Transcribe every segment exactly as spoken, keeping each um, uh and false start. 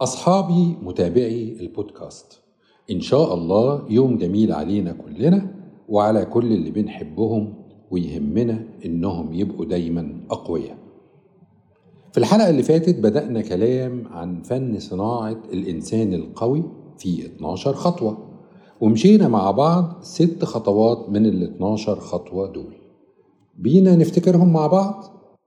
أصحابي متابعي البودكاست، إن شاء الله يوم جميل علينا كلنا وعلى كل اللي بنحبهم ويهمنا إنهم يبقوا دايما أقوياء. في الحلقة اللي فاتت بدأنا كلام عن فن صناعة الإنسان القوي في اتناشر خطوة، ومشينا مع بعض ست خطوات من ال اتناشر خطوة دول. بينا نفتكرهم مع بعض.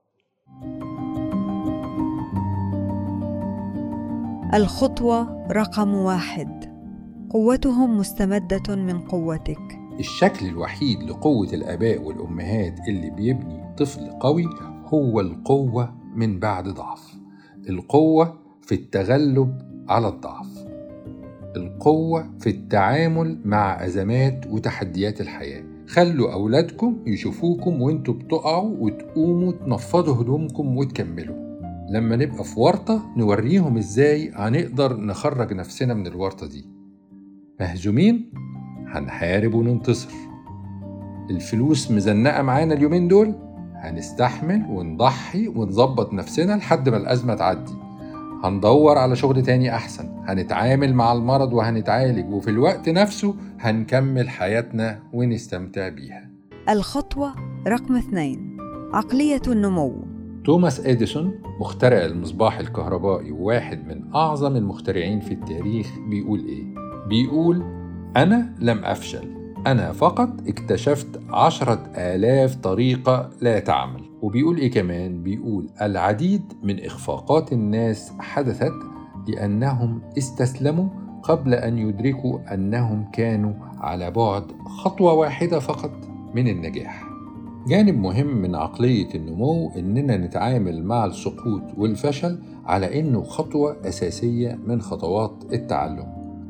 الخطوة رقم واحد: قوتهم مستمدة من قوتك. الشكل الوحيد لقوة الآباء والأمهات اللي بيبني طفل قوي هو القوة من بعد ضعف، القوة في التغلب على الضعف، القوة في التعامل مع أزمات وتحديات الحياة. خلوا أولادكم يشوفوكم وانتوا بتقعوا وتقوموا تنفضوا هدومكم وتكملوا. لما نبقى في ورطة نوريهم ازاي هنقدر نخرج نفسنا من الورطة دي. مهزومين هنحارب وننتصر. الفلوس مزنقة معانا اليومين دول، هنستحمل ونضحي ونظبط نفسنا لحد ما الأزمة تعدي. هندور على شغل تاني أحسن، هنتعامل مع المرض وهنتعالج، وفي الوقت نفسه هنكمل حياتنا ونستمتع بيها. الخطوة رقم اثنين: عقلية النمو. توماس إديسون مخترع المصباح الكهربائي وواحد من أعظم المخترعين في التاريخ بيقول إيه؟ بيقول: أنا لم أفشل، أنا فقط اكتشفت عشرة آلاف طريقة لا تعمل. وبيقول إيه كمان؟ بيقول: العديد من إخفاقات الناس حدثت لأنهم استسلموا قبل أن يدركوا أنهم كانوا على بعد خطوة واحدة فقط من النجاح. جانب مهم من عقلية النمو إننا نتعامل مع السقوط والفشل على إنه خطوة أساسية من خطوات التعلم.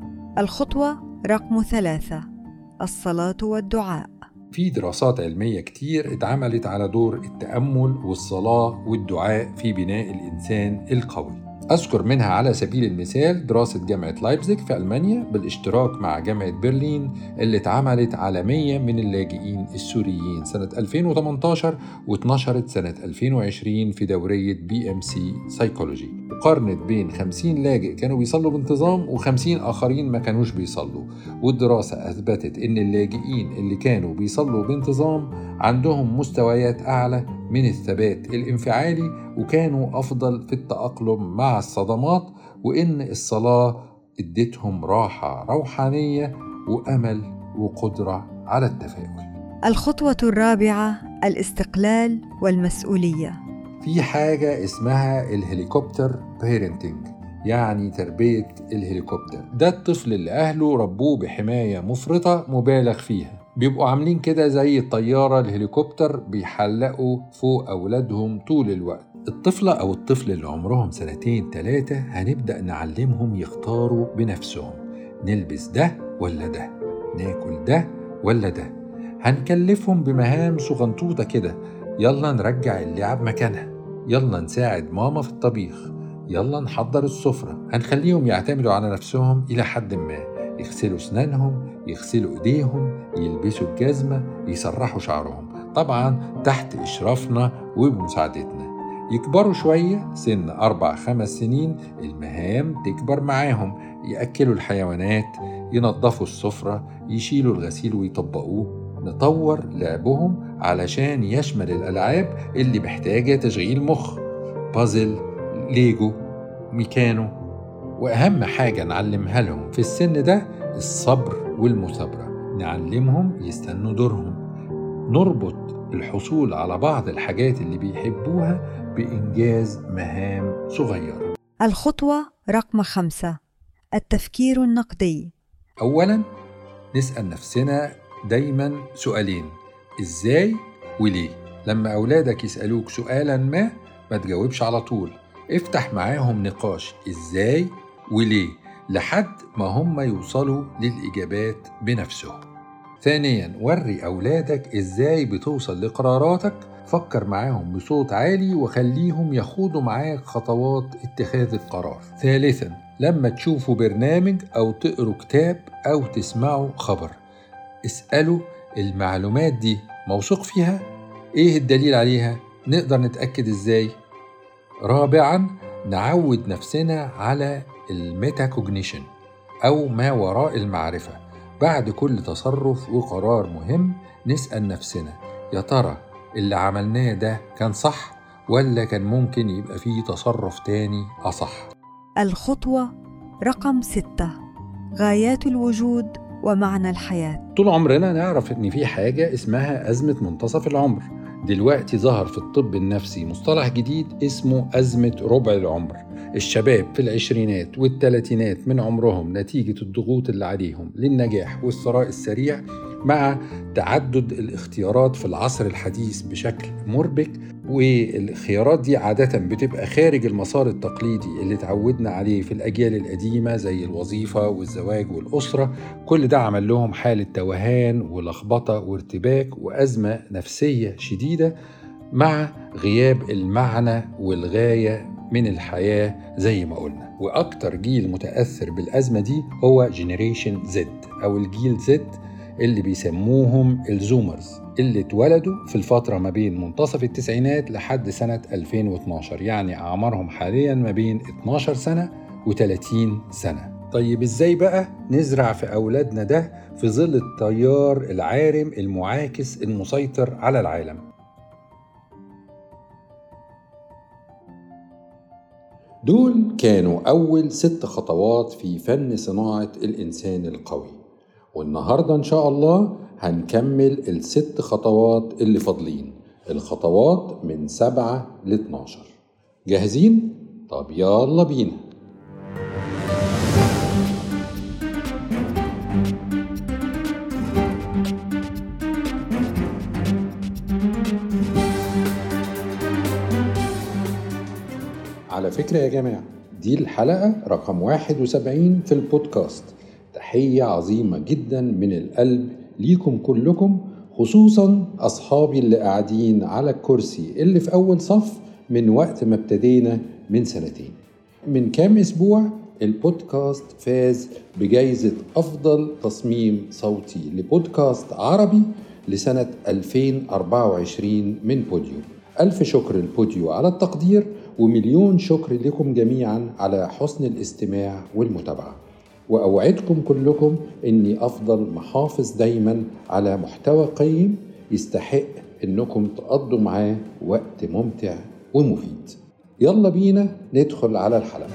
الخطوة رقم ثلاثة: الصلاة والدعاء. في دراسات علمية كتير اتعملت على دور التأمل والصلاة والدعاء في بناء الإنسان القوي. أذكر منها على سبيل المثال دراسة جامعة لايبزيغ في ألمانيا بالاشتراك مع جامعة برلين اللي اتعملت على مية من اللاجئين السوريين سنة ألفين وثمانية عشر واتنشرت سنة ألفين وعشرين في دورية بي إم سي سايكولوجي، وقارنت بين خمسين لاجئ كانوا بيصلوا بانتظام وخمسين آخرين ما كانوش بيصلوا. والدراسة أثبتت إن اللاجئين اللي كانوا بيصلوا بانتظام عندهم مستويات أعلى من الثبات الانفعالي وكانوا أفضل في التأقلم مع الصدمات، وإن الصلاة ادتهم راحة روحانية وأمل وقدرة على التفاؤل. الخطوة الرابعة: الاستقلال والمسؤولية. في حاجة اسمها الهليكوبتر بيرنتينج، يعني تربية الهليكوبتر. ده الطفل اللي أهله ربوه بحماية مفرطة مبالغ فيها، بيبقوا عاملين كده زي الطيارة الهليكوبتر بيحلقوا فوق أولادهم طول الوقت. الطفلة أو الطفل اللي عمرهم سنتين ثلاثة هنبدأ نعلمهم يختاروا بنفسهم، نلبس ده ولا ده، ناكل ده ولا ده. هنكلفهم بمهام صغنطوطة كده، يلا نرجع اللعب مكانها، يلا نساعد ماما في الطبيخ، يلا نحضر السفرة. هنخليهم يعتمدوا على نفسهم إلى حد ما، يغسلوا أسنانهم، يغسلوا إيديهم، يلبسوا الجزمة، يسرحوا شعرهم، طبعا تحت إشرافنا وبمساعدتنا. يكبروا شوية سن أربع خمس سنين المهام تكبر معاهم، يأكلوا الحيوانات، ينظفوا السفرة، يشيلوا الغسيل ويطبقوه. نطور لعبهم علشان يشمل الألعاب اللي محتاجة تشغيل مخ، بازل، ليجو، ميكانو. وأهم حاجة نعلمها لهم في السن ده الصبر والمثابرة، نعلمهم يستنوا دورهم، نربط الحصول على بعض الحاجات اللي بيحبوها بإنجاز مهام صغيرة. الخطوة رقم خمسة: التفكير النقدي. أولاً نسأل نفسنا دايماً سؤالين: إزاي وليه. لما أولادك يسألوك سؤالاً ما ما تجاوبش على طول، افتح معاهم نقاش إزاي وليه لحد ما هم يوصلوا للإجابات بنفسهم. ثانياً وري أولادك إزاي بتوصل لقراراتك، فكر معاهم بصوت عالي وخليهم يخوضوا معاك خطوات اتخاذ القرار. ثالثاً لما تشوفوا برنامج أو تقروا كتاب أو تسمعوا خبر، اسألوا المعلومات دي موثوق فيها؟ إيه الدليل عليها؟ نقدر نتأكد إزاي؟ رابعاً نعود نفسنا على الميتاكوجنيشن أو ما وراء المعرفة. بعد كل تصرف وقرار مهم نسأل نفسنا يا ترى اللي عملناه ده كان صح ولا كان ممكن يبقى فيه تصرف تاني أصح؟ الخطوة رقم ستة: غايات الوجود ومعنى الحياة. طول عمرنا نعرف إن في حاجة اسمها أزمة منتصف العمر. دلوقتي ظهر في الطب النفسي مصطلح جديد اسمه أزمة ربع العمر. الشباب في العشرينات والثلاثينات من عمرهم نتيجة الضغوط اللي عليهم للنجاح والثراء السريع مع تعدد الاختيارات في العصر الحديث بشكل مربك، والخيارات دي عادة بتبقى خارج المسار التقليدي اللي تعودنا عليه في الأجيال القديمة زي الوظيفة والزواج والأسرة. كل ده عمل لهم حالة توهان ولخبطة وارتباك وأزمة نفسية شديدة مع غياب المعنى والغاية من الحياة زي ما قلنا. وأكتر جيل متأثر بالأزمة دي هو جينيريشن زد أو الجيل زد اللي بيسموهم الزومرز، اللي اتولدوا في الفترة ما بين منتصف التسعينات لحد سنة ألفين واثناشر، يعني أعمارهم حاليا ما بين اتناشر سنة وثلاثين سنة. طيب إزاي بقى نزرع في أولادنا ده في ظل التيار العارم المعاكس المسيطر على العالم؟ دول كانوا أول ست خطوات في فن صناعة الإنسان القوي، والنهاردة إن شاء الله هنكمل الست خطوات اللي فاضلين، الخطوات من سبعة لاتناشر. جاهزين؟ طب يلا بينا. على فكرة يا جماعة، دي الحلقة رقم واحد وسبعين في البودكاست. تحية عظيمة جدا من القلب ليكم كلكم، خصوصا أصحابي اللي قاعدين على الكرسي اللي في أول صف من وقت ما ابتدينا من سنتين. من كام أسبوع البودكاست فاز بجائزة أفضل تصميم صوتي لبودكاست عربي لسنة ألفين وأربعة وعشرين من بوديو. ألف شكر البوديو على التقدير، ومليون شكر لكم جميعا على حسن الاستماع والمتابعة. وأوعدكم كلكم أني أفضل محافظ دايما على محتوى قيم يستحق أنكم تقضوا معاه وقت ممتع ومفيد. يلا بينا ندخل على الحلقة.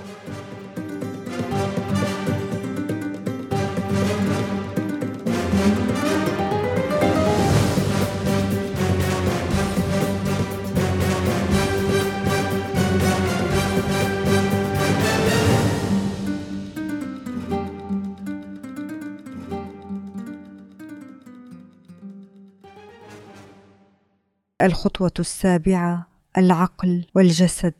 الخطوة السابعة: العقل والجسد.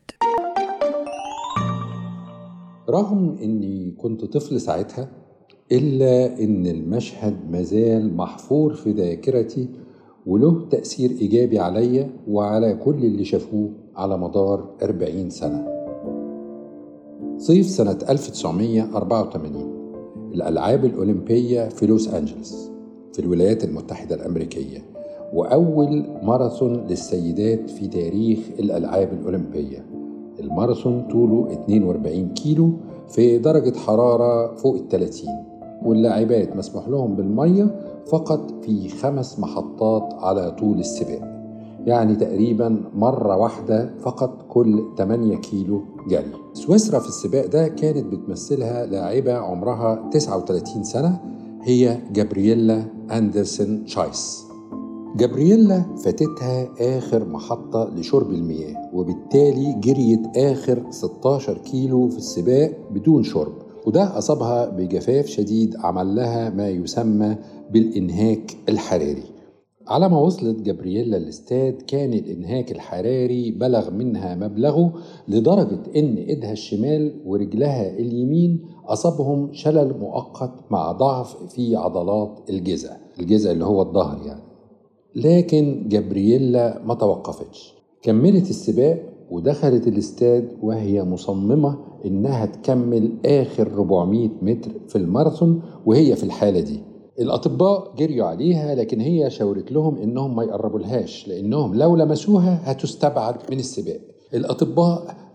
رغم أني كنت طفل ساعتها، إلا أن المشهد مازال محفور في ذاكرتي وله تأثير إيجابي عليا وعلى كل اللي شافوه على مدار أربعين سنة. صيف سنة ألف وتسعمية وأربعة وثمانين، الألعاب الأولمبية في لوس أنجلس في الولايات المتحدة الأمريكية، وأول ماراثون للسيدات في تاريخ الألعاب الأولمبية. الماراثون طوله اثنين وأربعين كيلو في درجة حرارة فوق الثلاثين، واللاعبات مسموح لهم بالمية فقط في خمس محطات على طول السباق، يعني تقريبا مرة واحدة فقط كل ثمانية كيلو جري. سويسرا في السباق ده كانت بتمثلها لاعبة عمرها تسعة وثلاثين سنة، هي جابرييلا أندرسن تشايس. جابرييلا فاتتها آخر محطة لشرب المياه، وبالتالي جريت آخر ستاشر كيلو في السباق بدون شرب، وده أصابها بجفاف شديد عمل لها ما يسمى بالإنهاك الحراري. على ما وصلت جابرييلا الاستاد كان الإنهاك الحراري بلغ منها مبلغه، لدرجة إن إيدها الشمال ورجلها اليمين أصابهم شلل مؤقت مع ضعف في عضلات الجذع الجذع اللي هو الظهر يعني. لكن جابرييلا ما توقفتش، كملت السباق ودخلت الاستاد وهي مصممة إنها تكمل آخر أربعمية متر في الماراثون وهي في الحالة دي. الأطباء جريوا عليها، لكن هي شاورت لهم إنهم ما يقربوا لهاش، لأنهم لو لمسوها هتستبعد من السباق. الأطباء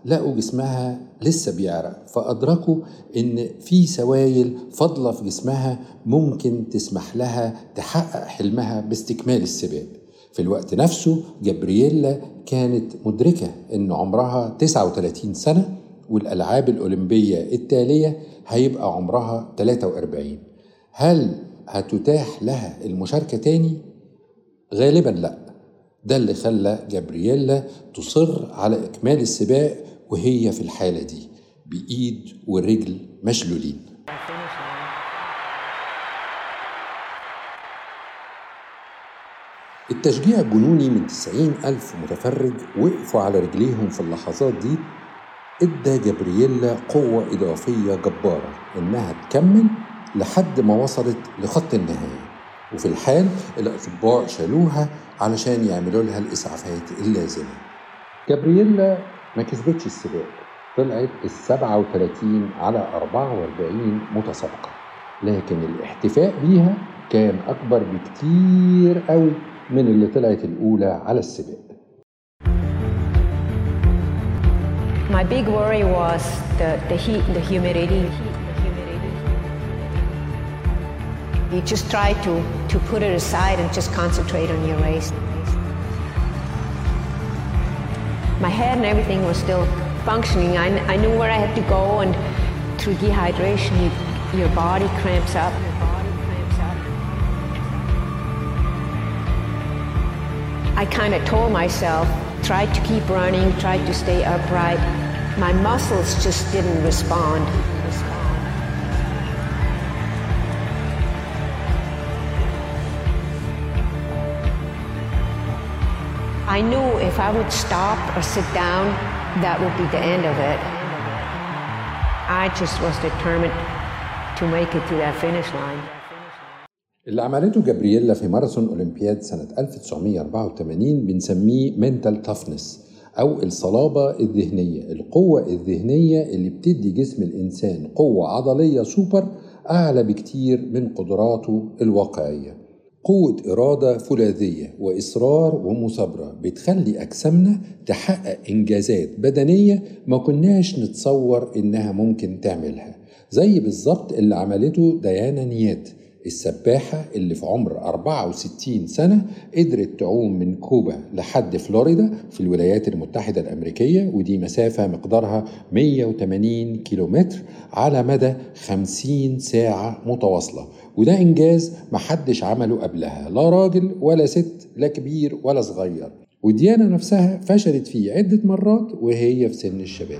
لقوا جسمها لسه بيعرق، فأدركوا إن في سوائل فاضلة في جسمها ممكن تسمح لها تحقق حلمها باستكمال السباق. في الوقت نفسه جابرييلا كانت مدركة إن عمرها تسعة وثلاثين سنة، والألعاب الأولمبية التالية هيبقى عمرها ثلاثة وأربعين. هل هتتاح لها المشاركة تاني؟ غالبا لا. ده اللي خلى جابرييلا تصر على إكمال السباق وهي في الحالة دي بإيد ورجل مشلولين. التشجيع الجنوني من تسعين ألف متفرج وقفوا على رجليهم في اللحظات دي ادى جابرييلا قوة إضافية جبارة إنها تكمل لحد ما وصلت لخط النهاية، وفي الحال الأطباء شالوها علشان يعملوا لها الإسعافات اللازمة. جابرييلا ما كسبتش السباق، طلعت السبعة وثلاثين على أربعة وأربعين متسابقة، لكن الاحتفاء بيها كان أكبر بكتير قوي من اللي طلعت الأولى على السباق. My big worry was the, the heat, the humidity. You just try to, to put it aside and just concentrate on your race. My head and everything was still functioning. I, I knew where I had to go, and through dehydration, you, your body cramps up. I kind of told myself, try to keep running, try to stay upright. My muscles just didn't respond. I knew if I would stop or sit down, that would be the end of it. I just was determined to make it to that finish line. اللي عملته جابرييلا في ماراثون أولمبياد سنة ألف وتسعمائة وأربعة وثمانين بنسميه mental toughness أو الصلابة الذهنية، القوة الذهنية اللي بتدي جسم الإنسان قوة عضلية سوبر أعلى بكتير من قدراته الواقعية. قوة إرادة فولاذية وإصرار ومثابرة بتخلي أجسامنا تحقق إنجازات بدنية ما كناش نتصور إنها ممكن تعملها، زي بالظبط اللي عملته ديانا نيات السباحة اللي في عمر أربعة وستين سنة قدرت تعوم من كوبا لحد فلوريدا في الولايات المتحدة الأمريكية، ودي مسافة مقدارها مئة وثمانين كيلومتر على مدى خمسين ساعة متواصلة، وده إنجاز محدش عمله قبلها، لا راجل ولا ست، لا كبير ولا صغير، وديانا نفسها فشلت فيه عدة مرات وهي في سن الشباب.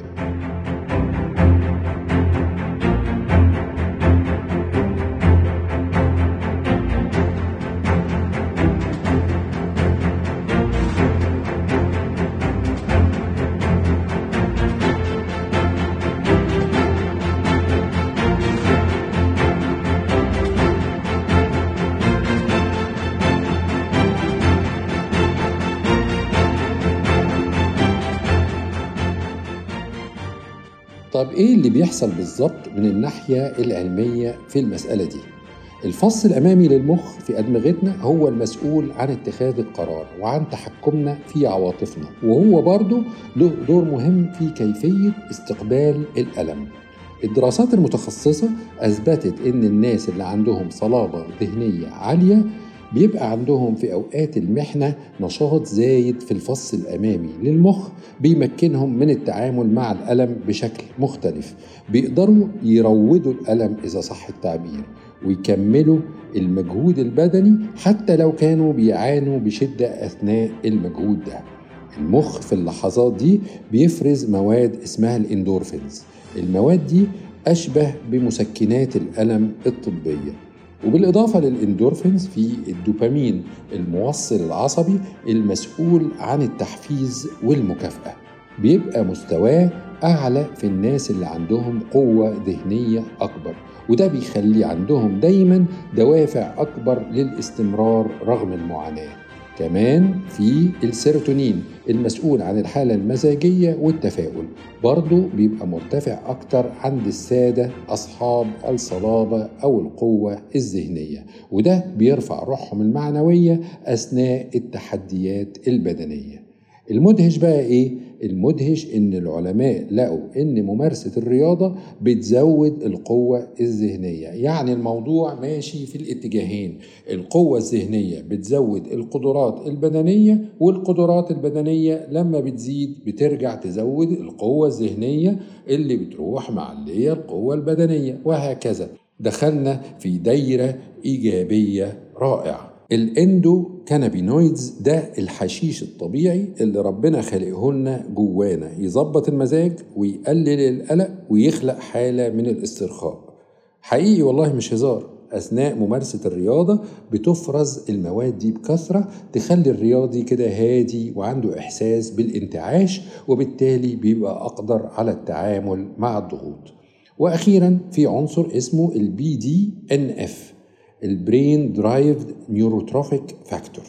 طب إيه اللي بيحصل بالظبط من الناحية العلمية في المسألة دي؟ الفص الأمامي للمخ في أدمغتنا هو المسؤول عن اتخاذ القرار وعن تحكمنا في عواطفنا، وهو برضه له دور مهم في كيفية استقبال الألم. الدراسات المتخصصة أثبتت إن الناس اللي عندهم صلابة ذهنية عالية بيبقى عندهم في أوقات المحنة نشاط زايد في الفص الأمامي للمخ بيمكنهم من التعامل مع الألم بشكل مختلف، بيقدروا يروضوا الألم إذا صح التعبير ويكملوا المجهود البدني حتى لو كانوا بيعانوا بشدة أثناء المجهود ده. المخ في اللحظات دي بيفرز مواد اسمها الاندورفينز. المواد دي أشبه بمسكنات الألم الطبية، وبالإضافة للإندورفينز في الدوبامين الموصل العصبي المسؤول عن التحفيز والمكافأة، بيبقى مستواه أعلى في الناس اللي عندهم قوة ذهنية أكبر، وده بيخلي عندهم دايما دوافع أكبر للاستمرار رغم المعاناة. كمان في السيروتونين المسؤول عن الحالة المزاجية والتفاؤل، برضو بيبقى مرتفع أكتر عند السادة أصحاب الصلابة أو القوة الذهنية، وده بيرفع روحهم المعنوية أثناء التحديات البدنية. المدهش بقى إيه؟ المدهش إن العلماء لقوا إن ممارسة الرياضة بتزود القوة الذهنية. يعني الموضوع ماشي في الاتجاهين، القوة الذهنية بتزود القدرات البدنية، والقدرات البدنية لما بتزيد بترجع تزود القوة الذهنية اللي بتروح مع اللي هي القوة البدنية، وهكذا دخلنا في دايرة إيجابية رائعة. الاندو كانابينويدز ده الحشيش الطبيعي اللي ربنا خلقه لنا جوانا، يظبط المزاج ويقلل القلق ويخلق حالة من الاسترخاء. حقيقي والله مش هزار، أثناء ممارسة الرياضة بتفرز المواد دي بكثرة تخلي الرياضي كده هادي وعنده إحساس بالانتعاش، وبالتالي بيبقى أقدر على التعامل مع الضغوط. وأخيرا في عنصر اسمه البي دي إن إف، البرين درايفد نيوروتروفيك فاكتور.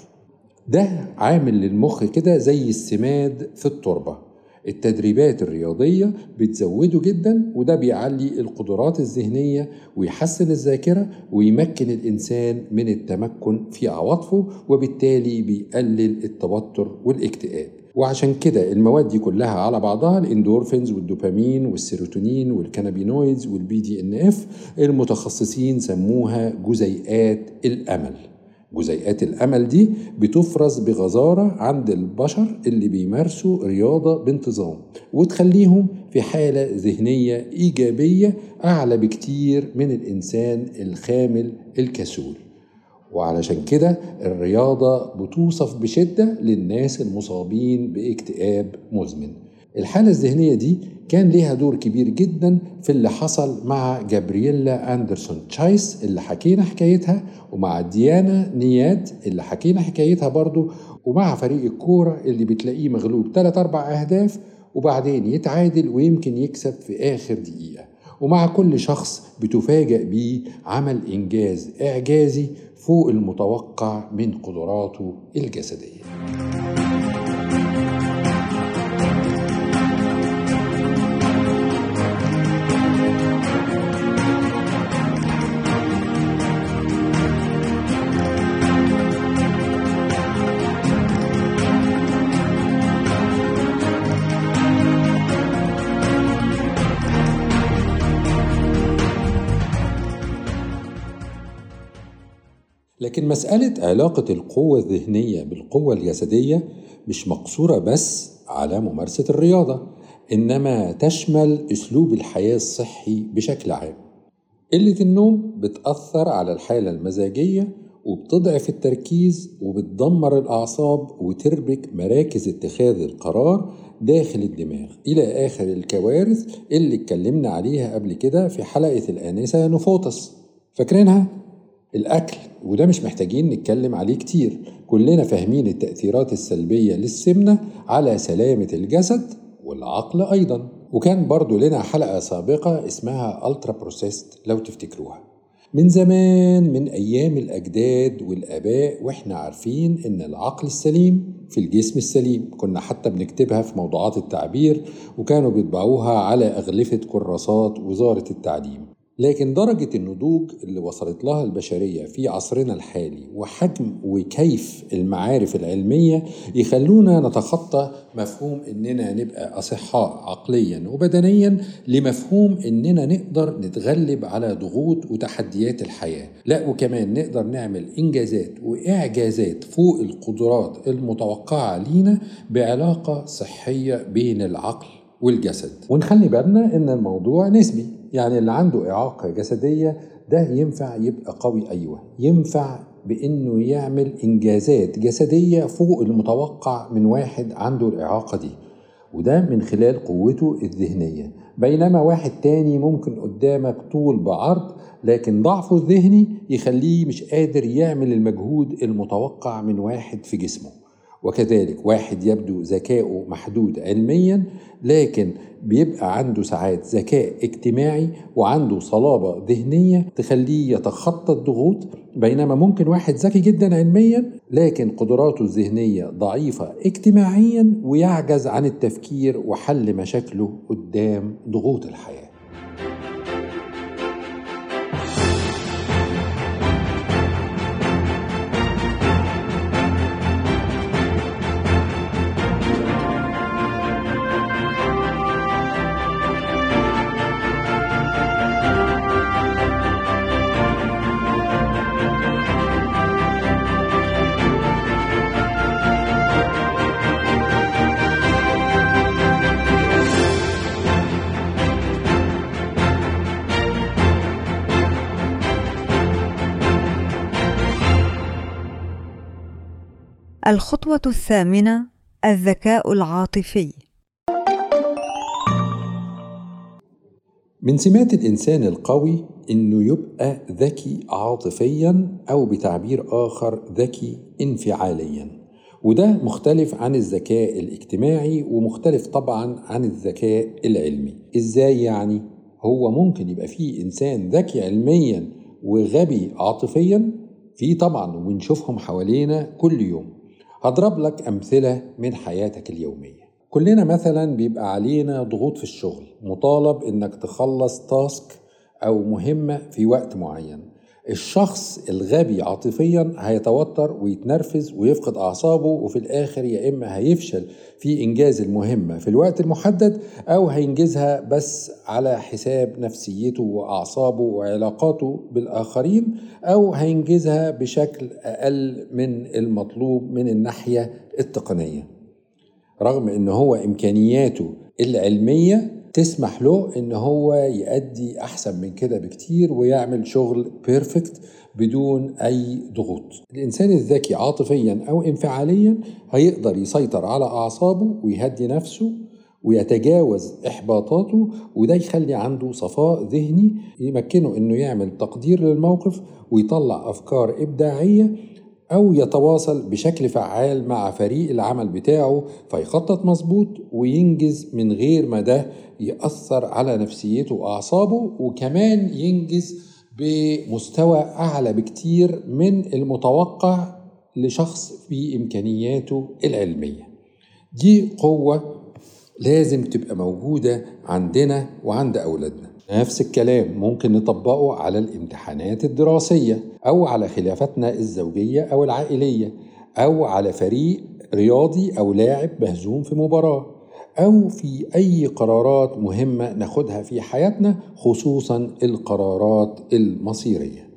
ده عامل للمخ كده زي السماد في التربة. التدريبات الرياضية بتزوده جدا، وده بيعلي القدرات الذهنية ويحسن الذاكرة ويمكن الإنسان من التمكن في عواطفه، وبالتالي بيقلل التوتر والاكتئاب. وعشان كده المواد دي كلها على بعضها، الاندورفينز والدوبامين والسيروتونين والكانابينويدز والبي دي ان اف، المتخصصين سموها جزيئات الامل. جزيئات الامل دي بتفرز بغزارة عند البشر اللي بيمارسوا رياضة بانتظام، وتخليهم في حالة ذهنية ايجابية اعلى بكتير من الانسان الخامل الكسول. وعلشان كده الرياضة بتوصف بشدة للناس المصابين باكتئاب مزمن. الحالة الذهنية دي كان ليها دور كبير جدا في اللي حصل مع جابرييلا أندرسون تشايس اللي حكينا حكايتها، ومع ديانا نياد اللي حكينا حكايتها برضو، ومع فريق الكورة اللي بتلاقيه مغلوب ثلاث أربع أهداف وبعدين يتعادل ويمكن يكسب في آخر دقيقة. ومع كل شخص بتفاجأ بيه عمل إنجاز إعجازي فوق المتوقع من قدراته الجسدية. لكن مسألة علاقة القوة الذهنية بالقوة الجسدية مش مقصورة بس على ممارسة الرياضة، إنما تشمل أسلوب الحياة الصحي بشكل عام. قلة النوم بتأثر على الحالة المزاجية وبتضعف التركيز وبتدمر الأعصاب وتربك مراكز اتخاذ القرار داخل الدماغ، إلى آخر الكوارث اللي اتكلمنا عليها قبل كده في حلقة الآنسة نفوتس. فاكرينها؟ الأكل، وده مش محتاجين نتكلم عليه كتير، كلنا فاهمين التأثيرات السلبية للسمنة على سلامة الجسد والعقل أيضا. وكان برضو لنا حلقة سابقة اسمها ألترا بروسيست لو تفتكروها، من زمان من أيام الأجداد والآباء وإحنا عارفين إن العقل السليم في الجسم السليم. كنا حتى بنكتبها في موضوعات التعبير وكانوا بيطبعوها على أغلفة كراسات وزارة التعليم. لكن درجة النضوج اللي وصلت لها البشرية في عصرنا الحالي وحجم وكيف المعارف العلمية يخلونا نتخطى مفهوم إننا نبقى أصحاء عقليا وبدنيا لمفهوم إننا نقدر نتغلب على ضغوط وتحديات الحياة، لا وكمان نقدر نعمل إنجازات وإعجازات فوق القدرات المتوقعة لينا بعلاقة صحية بين العقل والجسد. ونخلي بالنا إن الموضوع نسبي، يعني اللي عنده إعاقة جسدية ده ينفع يبقى قوي، أيوة ينفع بأنه يعمل إنجازات جسدية فوق المتوقع من واحد عنده الإعاقة دي، وده من خلال قوته الذهنية. بينما واحد تاني ممكن قدامك طول بعرض لكن ضعفه الذهني يخليه مش قادر يعمل المجهود المتوقع من واحد في جسمه. وكذلك واحد يبدو ذكاؤه محدود علميا لكن بيبقى عنده ساعات ذكاء اجتماعي وعنده صلابة ذهنية تخليه يتخطى الضغوط، بينما ممكن واحد ذكي جدا علميا لكن قدراته الذهنية ضعيفة اجتماعيا ويعجز عن التفكير وحل مشاكله قدام ضغوط الحياة. الخطوة الثامنة: الذكاء العاطفي. من سمات الإنسان القوي إنه يبقى ذكي عاطفياً، أو بتعبير آخر ذكي انفعالياً، وده مختلف عن الذكاء الاجتماعي، ومختلف طبعاً عن الذكاء العلمي. إزاي يعني؟ هو ممكن يبقى فيه إنسان ذكي علمياً وغبي عاطفياً، فيه طبعاً، ونشوفهم حوالينا كل يوم. هضرب لك أمثلة من حياتك اليومية. كلنا مثلا بيبقى علينا ضغوط في الشغل، مطالب انك تخلص تاسك او مهمة في وقت معين. الشخص الغبي عاطفيا هيتوتر ويتنرفز ويفقد اعصابه، وفي الاخر يا اما هيفشل في انجاز المهمة في الوقت المحدد، او هينجزها بس على حساب نفسيته واعصابه وعلاقاته بالاخرين، او هينجزها بشكل اقل من المطلوب من الناحية التقنية، رغم ان هو امكانياته العلمية تسمح له ان هو يؤدي احسن من كده بكتير ويعمل شغل بيرفكت بدون اي ضغوط. الانسان الذكي عاطفيا او انفعاليا هيقدر يسيطر على اعصابه ويهدي نفسه ويتجاوز احباطاته، وده يخلي عنده صفاء ذهني يمكنه انه يعمل تقدير للموقف ويطلع افكار ابداعية، أو يتواصل بشكل فعال مع فريق العمل بتاعه فيخطط مظبوط وينجز من غير ما ده يأثر على نفسيته وأعصابه، وكمان ينجز بمستوى أعلى بكتير من المتوقع لشخص في إمكانياته العلمية. دي قوة لازم تبقى موجودة عندنا وعند أولادنا. نفس الكلام ممكن نطبقه على الامتحانات الدراسية، أو على خلافاتنا الزوجية أو العائلية، أو على فريق رياضي أو لاعب مهزوم في مباراة، أو في أي قرارات مهمة ناخدها في حياتنا، خصوصا القرارات المصيرية.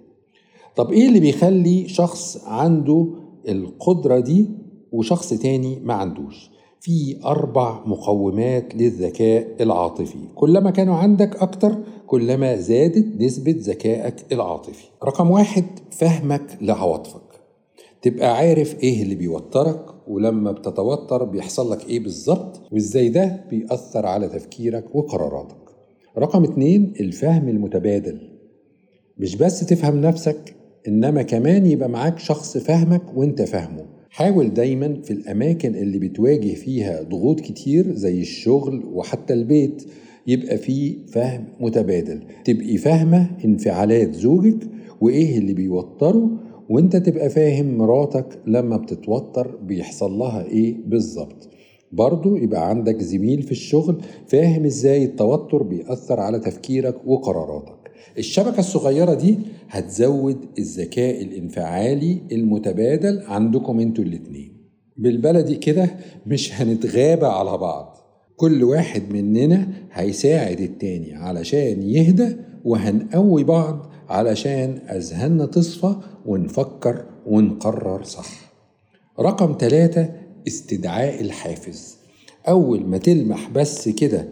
طب إيه اللي بيخلي شخص عنده القدرة دي وشخص تاني ما عندوش؟ في أربع مقومات للذكاء العاطفي، كلما كانوا عندك أكتر كلما زادت نسبة ذكائك العاطفي. رقم واحد: فهمك لعواطفك، تبقى عارف إيه اللي بيوترك، ولما بتتوتر بيحصل لك إيه بالظبط، وإزاي ده بيأثر على تفكيرك وقراراتك. رقم اتنين: الفهم المتبادل، مش بس تفهم نفسك إنما كمان يبقى معاك شخص فهمك وإنت فهمه. حاول دايما في الأماكن اللي بتواجه فيها ضغوط كتير زي الشغل وحتى البيت يبقى فيه فهم متبادل، تبقي فاهمة انفعالات زوجك وإيه اللي بيوتره، وإنت تبقى فاهم مراتك لما بتتوتر بيحصل لها إيه بالظبط. برضو يبقى عندك زميل في الشغل فاهم إزاي التوتر بيأثر على تفكيرك وقراراتك. الشبكة الصغيرة دي هتزود الذكاء الانفعالي المتبادل عندكم انتوا الاتنين. بالبلدي كده مش هنتغابى على بعض، كل واحد مننا هيساعد التاني علشان يهدى، وهنقوي بعض علشان أذهاننا تصفى ونفكر ونقرر صح. رقم ثلاثة: استدعاء الحافز. أول ما تلمح بس كده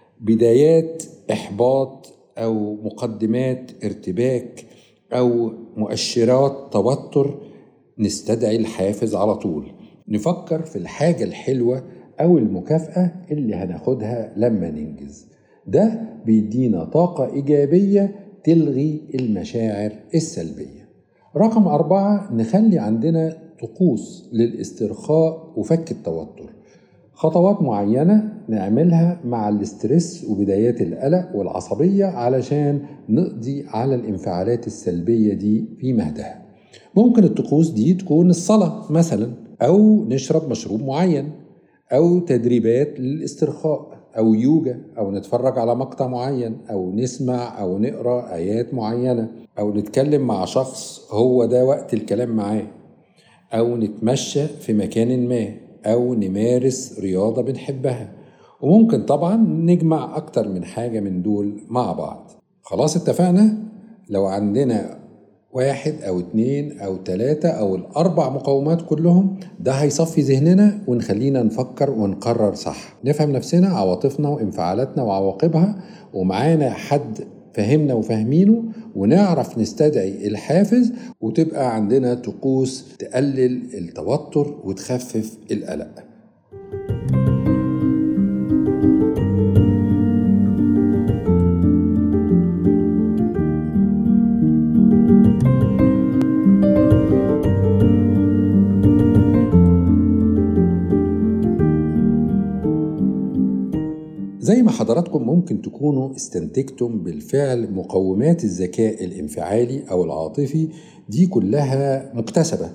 بدايات إحباط أو مقدمات ارتباك أو مؤشرات توتر، نستدعي الحافز على طول، نفكر في الحاجة الحلوة أو المكافأة اللي هناخدها لما ننجز. ده بيدينا طاقة إيجابية تلغي المشاعر السلبية. رقم أربعة: نخلي عندنا طقوس للاسترخاء وفك التوتر، خطوات معينة نعملها مع الاسترس وبدايات القلق والعصبية علشان نقضي على الانفعالات السلبية دي في مهدها. ممكن الطقوس دي تكون الصلاة مثلا، أو نشرب مشروب معين، أو تدريبات للاسترخاء، أو يوجا، أو نتفرج على مقطع معين، أو نسمع أو نقرأ آيات معينة، أو نتكلم مع شخص هو ده وقت الكلام معاه، أو نتمشى في مكان ما، أو نمارس رياضة بنحبها. وممكن طبعا نجمع أكتر من حاجة من دول مع بعض. خلاص اتفقنا؟ لو عندنا واحد أو اتنين أو تلاتة أو الأربع مقومات كلهم، ده هيصفي ذهننا ونخلينا نفكر ونقرر صح، نفهم نفسنا، عواطفنا وانفعالاتنا وعواقبها، ومعانا حد فهمنا وفهمينه ونعرف نستدعي الحافز، وتبقى عندنا طقوس تقلل التوتر وتخفف القلق. زي ما حضراتكم ممكن تكونوا استنتجتم بالفعل، مقومات الذكاء الانفعالي أو العاطفي دي كلها مكتسبة،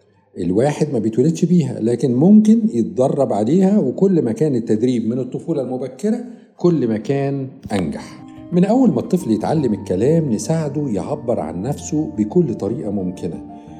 الواحد ما بيتولدش بيها، لكن ممكن يتدرب عليها، وكل ما كان التدريب من الطفولة المبكرة كل ما كان أنجح. من أول ما الطفل يتعلم الكلام نساعده يعبر عن نفسه بكل طريقة ممكنة،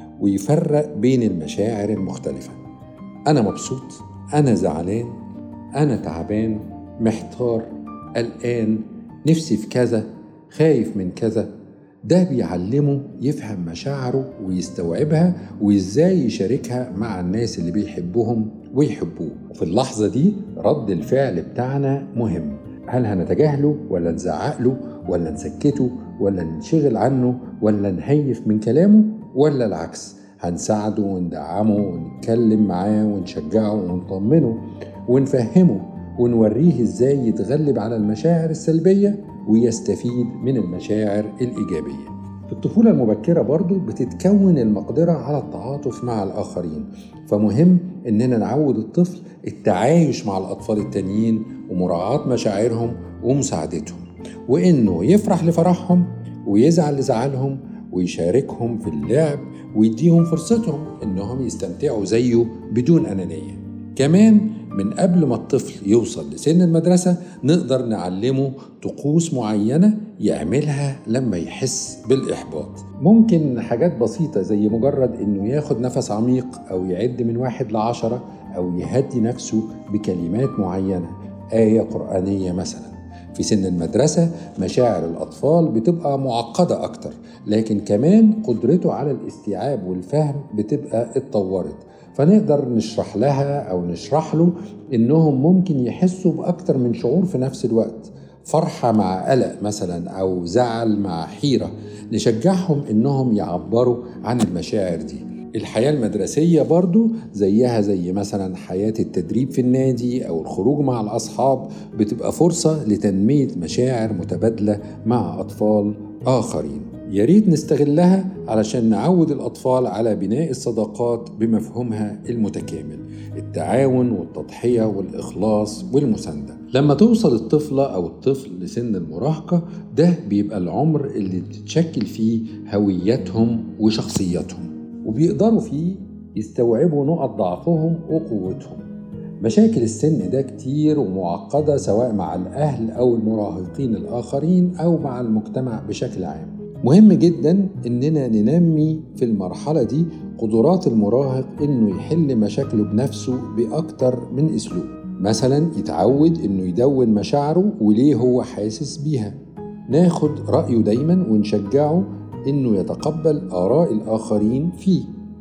ويفرق بين المشاعر المختلفة. أنا مبسوط، أنا زعلان، أنا تعبان، محتار، قلقان، نفسي في كذا، خايف من كذا. ده بيعلمه يفهم مشاعره ويستوعبها، وإزاي يشاركها مع الناس اللي بيحبهم ويحبوه. وفي اللحظة دي رد الفعل بتاعنا مهم، هل هنتجاهله ولا نزعقله ولا نسكته ولا ننشغل عنه ولا نهيف من كلامه، ولا العكس هنساعده وندعمه ونتكلم معاه ونشجعه ونطمنه ونفهمه ونوريه ازاي يتغلب على المشاعر السلبية ويستفيد من المشاعر الإيجابية. في الطفولة المبكرة برضو بتتكون المقدرة على التعاطف مع الآخرين، فمهم إننا نعود الطفل التعايش مع الأطفال التانيين ومراعاة مشاعرهم ومساعدتهم، وإنه يفرح لفرحهم ويزعل لزعلهم ويشاركهم في اللعب ويديهم فرصتهم إنهم يستمتعوا زيه بدون أنانية. كمان من قبل ما الطفل يوصل لسن المدرسة نقدر نعلمه طقوس معينة يعملها لما يحس بالإحباط. ممكن حاجات بسيطة زي مجرد إنه ياخد نفس عميق أو يعد من واحد لعشرة أو يهدي نفسه بكلمات معينة، آية قرآنية مثلا. في سن المدرسة مشاعر الأطفال بتبقى معقدة أكتر، لكن كمان قدرته على الاستيعاب والفهم بتبقى اتطورت، فنقدر نشرح لها أو نشرح له إنهم ممكن يحسوا بأكتر من شعور في نفس الوقت، فرحة مع قلق مثلا أو زعل مع حيرة، نشجعهم إنهم يعبروا عن المشاعر دي. الحياة المدرسية برضو زيها زي مثلا حياة التدريب في النادي أو الخروج مع الأصحاب، بتبقى فرصة لتنمية مشاعر متبادلة مع أطفال آخرين. ياريت نستغلها علشان نعود الأطفال على بناء الصداقات بمفهومها المتكامل، التعاون والتضحية والإخلاص والمساندة. لما توصل الطفلة أو الطفل لسن المراهقة، ده بيبقى العمر اللي بتتشكل فيه هويتهم وشخصيتهم، وبيقدروا فيه يستوعبوا نقط ضعفهم وقوتهم. مشاكل السن ده كتير ومعقدة، سواء مع الأهل أو المراهقين الآخرين أو مع المجتمع بشكل عام. مهم جدا إننا ننمي في المرحلة دي قدرات المراهق إنه يحل مشاكله بنفسه بأكتر من أسلوب. مثلا يتعود إنه يدون مشاعره وليه هو حاسس بيها، ناخد رأيه دايما ونشجعه إنه يتقبل آراء الآخرين فيه،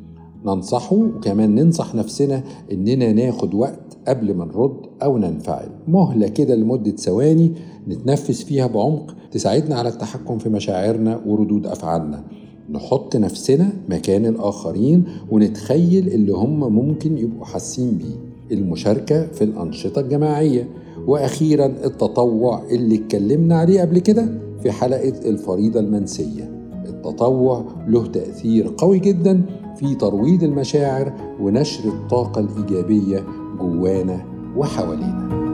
ننصحه وكمان ننصح نفسنا إننا ناخد وقت قبل ما نرد أو ننفعل، مهلة كده لمدة ثواني نتنفس فيها بعمق تساعدنا على التحكم في مشاعرنا وردود أفعالنا. نحط نفسنا مكان الآخرين ونتخيل اللي هم ممكن يبقوا حاسين بيه. المشاركة في الأنشطة الجماعية، وأخيرا التطوع اللي اتكلمنا عليه قبل كده في حلقة الفريضة المنسية. التطوع له تأثير قوي جدا في ترويض المشاعر ونشر الطاقة الإيجابية جوانا وحوالينا.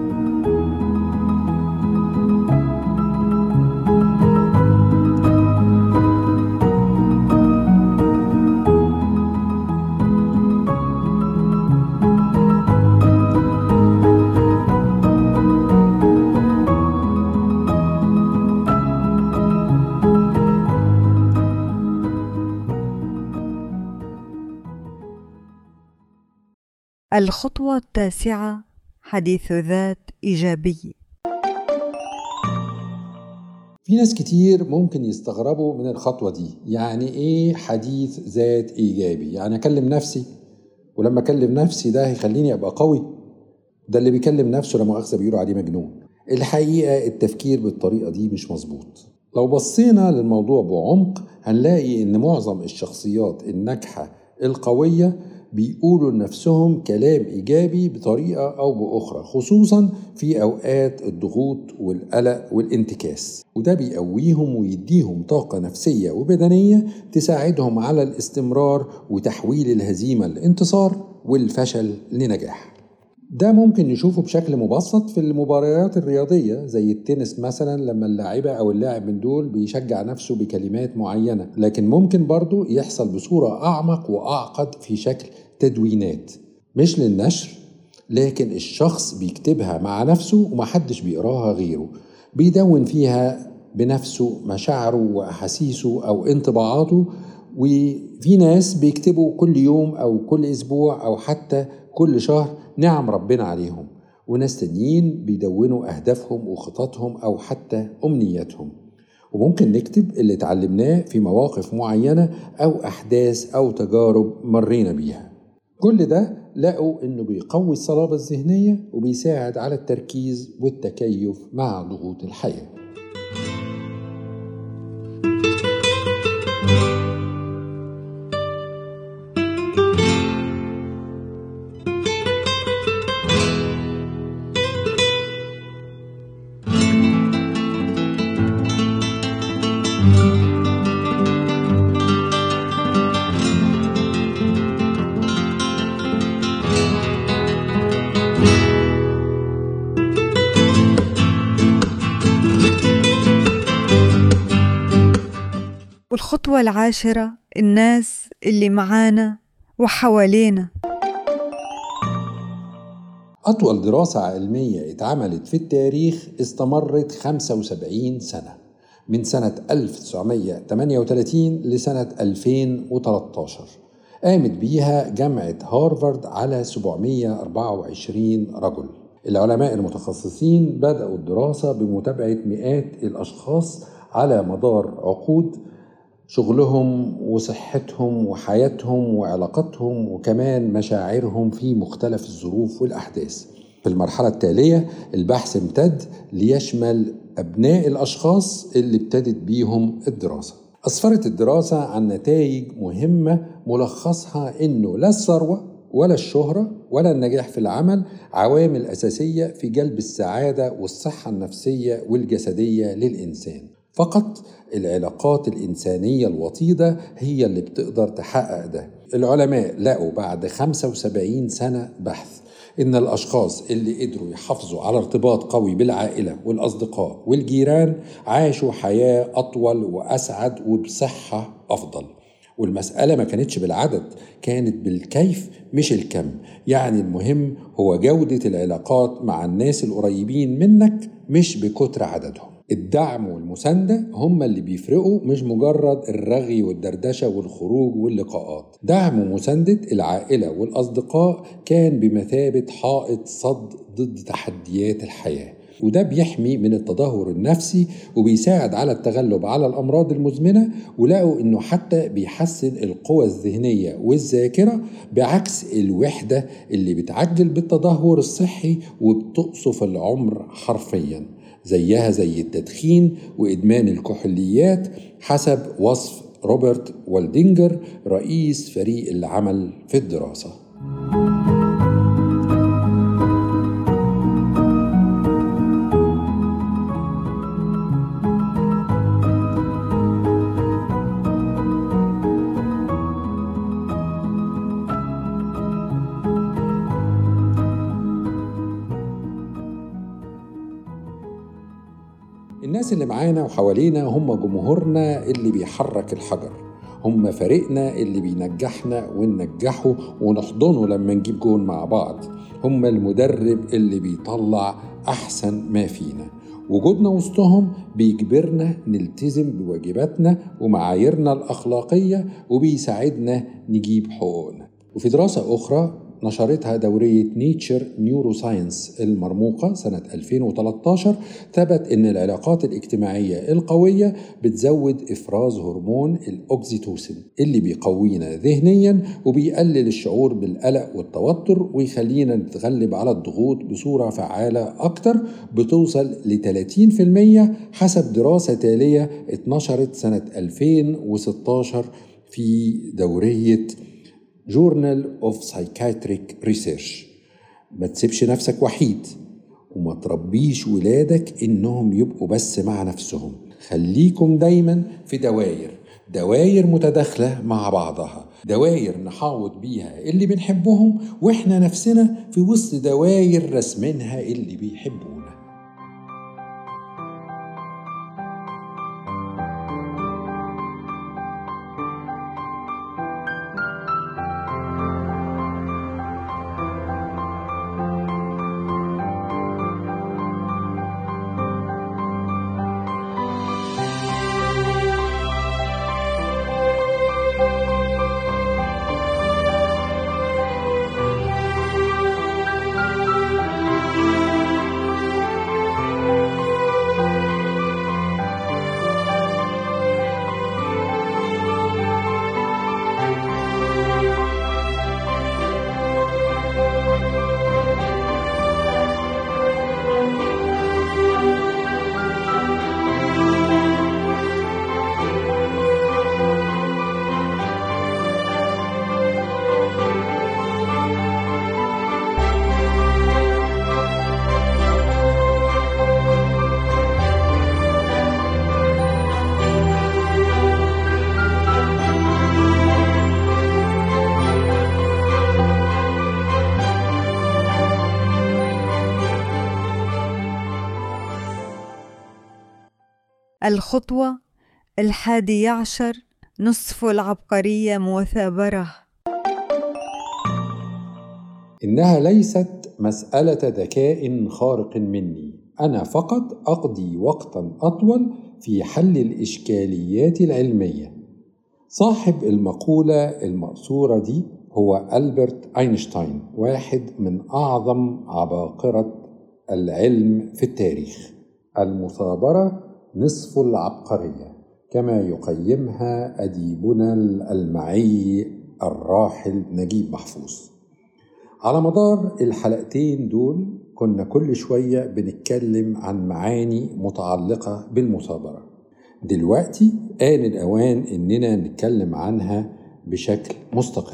الخطوة التاسعة: حديث ذات إيجابي. في ناس كتير ممكن يستغربوا من الخطوة دي، يعني إيه حديث ذات إيجابي؟ يعني أكلم نفسي، ولما أكلم نفسي ده هيخليني أبقى قوي؟ ده اللي بيكلم نفسه لا مؤاخذة بيقولوا عليه مجنون. الحقيقة التفكير بالطريقة دي مش مظبوط. لو بصينا للموضوع بعمق هنلاقي إن معظم الشخصيات الناجحة القوية بيقولوا لنفسهم كلام إيجابي بطريقة أو بأخرى، خصوصا في أوقات الضغوط والقلق والانتكاس، وده بيقويهم ويديهم طاقة نفسية وبدنية تساعدهم على الاستمرار وتحويل الهزيمة لانتصار والفشل لنجاح. ده ممكن نشوفه بشكل مبسط في المباريات الرياضية زي التنس مثلا، لما اللاعبة أو اللاعب من دول بيشجع نفسه بكلمات معينة، لكن ممكن برضو يحصل بصورة أعمق وأعقد في شكل تدوينات مش للنشر، لكن الشخص بيكتبها مع نفسه ومحدش بيقراها غيره، بيدون فيها بنفسه مشاعره وأحاسيسه أو انطباعاته. وفي ناس بيكتبوا كل يوم أو كل أسبوع أو حتى كل شهر نعم ربنا عليهم، وناس تانيين بيدونوا أهدافهم وخططهم أو حتى أمنياتهم. وممكن نكتب اللي اتعلمناه في مواقف معينة أو أحداث أو تجارب مرينا بيها. كل ده لقوا إنه بيقوي الصلابة الذهنية وبيساعد على التركيز والتكيف مع ضغوط الحياة. والخطوة العاشرة، الناس اللي معانا وحوالينا. أطول دراسة علمية اتعملت في التاريخ استمرت خمسة وسبعين سنة، من سنة ألف وتسعمائة وثمانية وثلاثين لسنة ألفين وثلاثة عشر. قامت بيها جامعة هارفارد على سبعمائة وأربعة وعشرين رجل. العلماء المتخصصين بدأوا الدراسة بمتابعة مئات الأشخاص على مدار عقود، شغلهم وصحتهم وحياتهم وعلاقتهم وكمان مشاعرهم في مختلف الظروف والأحداث. في المرحلة التالية البحث امتد ليشمل أبناء الأشخاص اللي ابتدت بيهم الدراسة. أسفرت الدراسة عن نتائج مهمة ملخصها إنه لا الثروة ولا الشهرة ولا النجاح في العمل عوامل أساسية في جلب السعادة والصحة النفسية والجسدية للإنسان، فقط العلاقات الإنسانية الوطيدة هي اللي بتقدر تحقق ده. العلماء لقوا بعد خمسة وسبعين سنة بحث إن الأشخاص اللي قدروا يحافظوا على ارتباط قوي بالعائلة والأصدقاء والجيران عاشوا حياة أطول وأسعد وبصحة أفضل. والمسألة ما كانتش بالعدد، كانت بالكيف مش الكم. يعني المهم هو جودة العلاقات مع الناس القريبين منك مش بكتر عددهم. الدعم والمساندة هم اللي بيفرقوا، مش مجرد الرغي والدردشة والخروج واللقاءات. دعم ومساندة العائلة والأصدقاء كان بمثابة حائط صد ضد تحديات الحياة، وده بيحمي من التدهور النفسي وبيساعد على التغلب على الأمراض المزمنة. ولقوا إنه حتى بيحسن القوى الذهنية والذاكرة، بعكس الوحدة اللي بتعجل بالتدهور الصحي وبتقصف العمر حرفياً، زيها زي التدخين وإدمان الكحوليات، حسب وصف روبرت والدينجر رئيس فريق العمل في الدراسة. الناس اللي معانا وحوالينا هم جمهورنا اللي بيحرك الحجر، هم فريقنا اللي بينجحنا وننجحه ونحضنه لما نجيب جون مع بعض، هم المدرب اللي بيطلع أحسن ما فينا. وجودنا وسطهم بيجبرنا نلتزم بواجباتنا ومعاييرنا الأخلاقية وبيساعدنا نجيب حقوقنا. وفي دراسة أخرى نشرتها دورية نيتشر نيوروساينس المرموقة سنة ألفين وثلاثة عشر، ثبت إن العلاقات الاجتماعية القوية بتزود إفراز هرمون الأوكسيتوسين اللي بيقوينا ذهنيا وبيقلل الشعور بالقلق والتوتر ويخلينا نتغلب على الضغوط بصورة فعالة أكتر، بتوصل ل ثلاثين بالمية حسب دراسة تالية اتنشرت سنة ألفين وستة عشر في دورية Journal of Psychiatric Research. ما تسيبش نفسك وحيد وما تربيش ولادك إنهم يبقوا بس مع نفسهم، خليكم دايما في دواير دواير متداخلة مع بعضها، دواير نحاوط بيها اللي بنحبهم وإحنا نفسنا في وسط دواير رسمينها اللي بيحبونا. الخطوة الحادية عشر، نصف العبقرية مثابرة. إنها ليست مسألة ذكاء خارق مني، أنا فقط أقضي وقتا أطول في حل الإشكاليات العلمية. صاحب المقولة المأثورة دي هو ألبرت أينشتاين، واحد من أعظم عباقرة العلم في التاريخ. المثابرة نصف العبقرية كما يقيمها أديبنا الألمعي الراحل نجيب محفوظ. على مدار الحلقتين دول كنا كل شوية بنتكلم عن معاني متعلقة بالمثابرة. دلوقتي آن الأوان إننا نتكلم عنها بشكل مستقل.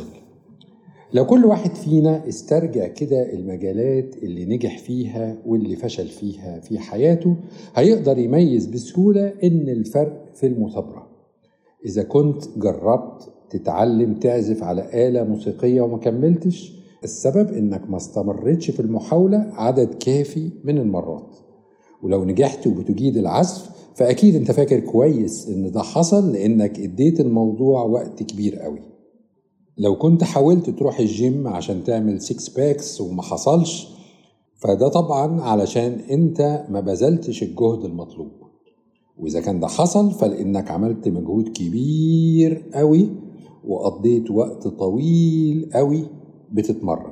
لو كل واحد فينا استرجع كده المجالات اللي نجح فيها واللي فشل فيها في حياته هيقدر يميز بسهولة إن الفرق في المثابرة. إذا كنت جربت تتعلم تعزف على آلة موسيقية وما كملتش، السبب إنك ما استمرتش في المحاولة عدد كافي من المرات. ولو نجحت وبتجيد العزف فأكيد أنت فاكر كويس إن ده حصل لأنك اديت الموضوع وقت كبير قوي. لو كنت حاولت تروح الجيم عشان تعمل سيكس باكس وما حصلش، فده طبعا علشان انت ما بذلتش الجهد المطلوب. واذا كان ده حصل فلانك عملت مجهود كبير قوي وقضيت وقت طويل قوي بتتمرن.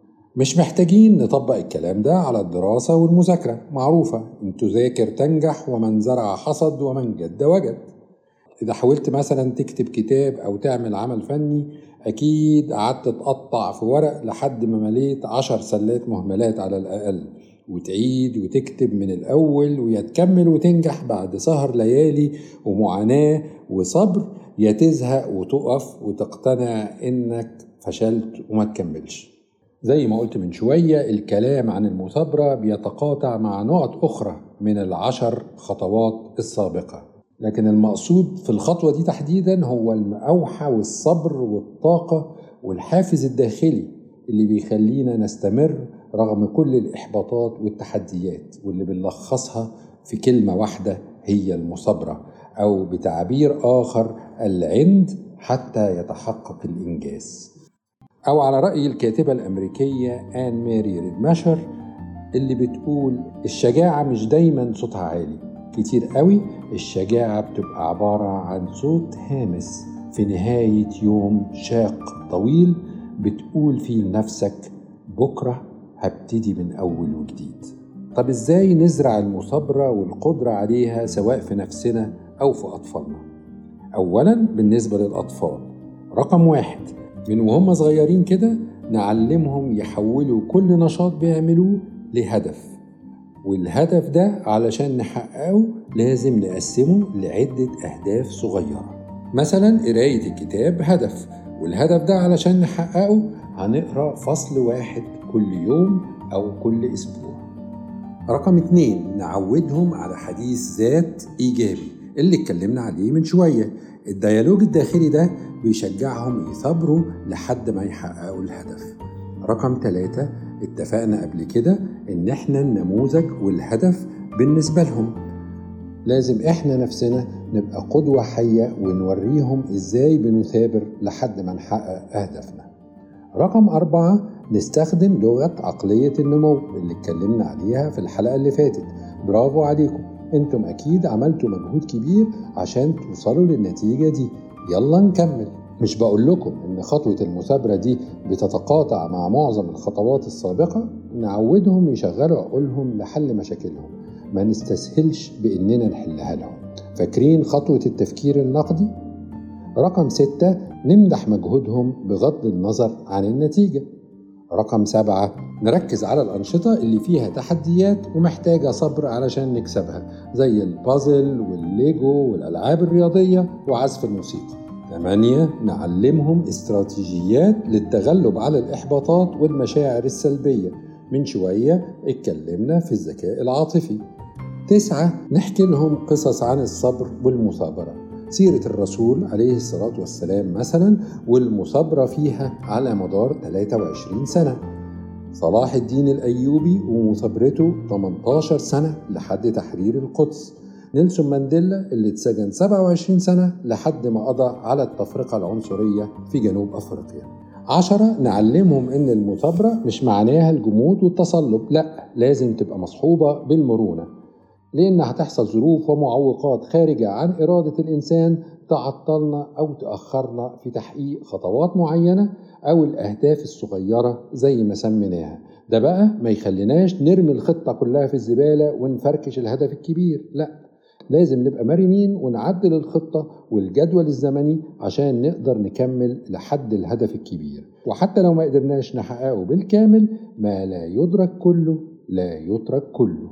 مش محتاجين نطبق الكلام ده على الدراسة والمذاكرة، معروفة ان تذاكر تنجح ومن زرع حصد ومن جد وجد. إذا حاولت مثلا تكتب كتاب أو تعمل عمل فني أكيد قعدت تقطع في ورق لحد ما مليت عشر سلات مهملات على الأقل، وتعيد وتكتب من الأول ويتكمل وتنجح بعد سهر ليالي ومعاناة وصبر، يا تزهق وتقف وتقتنع إنك فشلت وما تكملش. زي ما قلت من شوية، الكلام عن المثابرة بيتقاطع مع نقط أخرى من العشر خطوات السابقة، لكن المقصود في الخطوة دي تحديدا هو المأوحة والصبر والطاقة والحافز الداخلي اللي بيخلينا نستمر رغم كل الإحباطات والتحديات، واللي بنلخصها في كلمة واحدة هي المثابرة، أو بتعبير آخر العند حتى يتحقق الإنجاز. أو على رأي الكاتبة الأمريكية آن ماري ريدماشر اللي بتقول الشجاعة مش دايما صوتها عالي، كتير قوي الشجاعة بتبقى عبارة عن صوت هامس في نهاية يوم شاق طويل بتقول فيه لنفسك بكرة هبتدي من أول وجديد. طب إزاي نزرع المثابرة والقدرة عليها سواء في نفسنا أو في أطفالنا؟ أولاً بالنسبة للأطفال، رقم واحد، من وهم صغيرين كده نعلمهم يحولوا كل نشاط بيعملوه لهدف، والهدف ده علشان نحققه لازم نقسمه لعدة أهداف صغيرة. مثلا قراية الكتاب هدف، والهدف ده علشان نحققه هنقرأ فصل واحد كل يوم أو كل أسبوع. رقم اتنين، نعودهم على حديث ذات إيجابي اللي اتكلمنا عليه من شوية. الديالوج الداخلي ده بيشجعهم يثابروا لحد ما يحققوا الهدف. رقم ثلاثة، اتفقنا قبل كده ان احنا النموذج والهدف بالنسبة لهم، لازم احنا نفسنا نبقى قدوة حية ونوريهم ازاي بنثابر لحد ما نحقق اهدافنا. رقم أربعة، نستخدم لغة عقلية النمو اللي اتكلمنا عليها في الحلقة اللي فاتت. برافو عليكم، انتم اكيد عملتوا مجهود كبير عشان توصلوا للنتيجة دي. يلا نكمل. مش بقول لكم ان خطوة المثابرة دي بتتقاطع مع معظم الخطوات السابقة، نعودهم يشغلوا عقولهم لحل مشاكلهم، ما نستسهلش باننا نحلها لهم. فاكرين خطوة التفكير النقدي؟ رقم ستة، نمدح مجهودهم بغض النظر عن النتيجة. رقم سبعة، نركز على الأنشطة اللي فيها تحديات ومحتاجة صبر علشان نكسبها، زي البازل والليجو والألعاب الرياضية وعزف الموسيقى. ثمانية، نعلمهم استراتيجيات للتغلب على الإحباطات والمشاعر السلبية. من شوية اتكلمنا في الذكاء العاطفي. تسعة، نحكي لهم قصص عن الصبر والمثابرة، سيرة الرسول عليه الصلاة والسلام مثلا، والمثابرة فيها على مدار ثلاثة وعشرين سنة. صلاح الدين الأيوبي ومثابرته ثمانية عشر سنة لحد تحرير القدس. نيلسون مانديلا اللي اتسجن سبعة وعشرين سنة لحد ما قضى على التفرقة العنصرية في جنوب أفريقيا. عشرة، نعلمهم إن المثابرة مش معناها الجمود والتصلب، لا، لازم تبقى مصحوبة بالمرونة، لأن هتحصل ظروف ومعوقات خارجة عن إرادة الإنسان تعطلنا أو تأخرنا في تحقيق خطوات معينة أو الأهداف الصغيرة زي ما سميناها. ده بقى ما يخليناش نرمي الخطة كلها في الزبالة ونفركش الهدف الكبير، لا، لازم نبقى مرنين ونعدل الخطة والجدول الزمني عشان نقدر نكمل لحد الهدف الكبير. وحتى لو ما قدرناش نحققه بالكامل، ما لا يدرك كله لا يترك كله.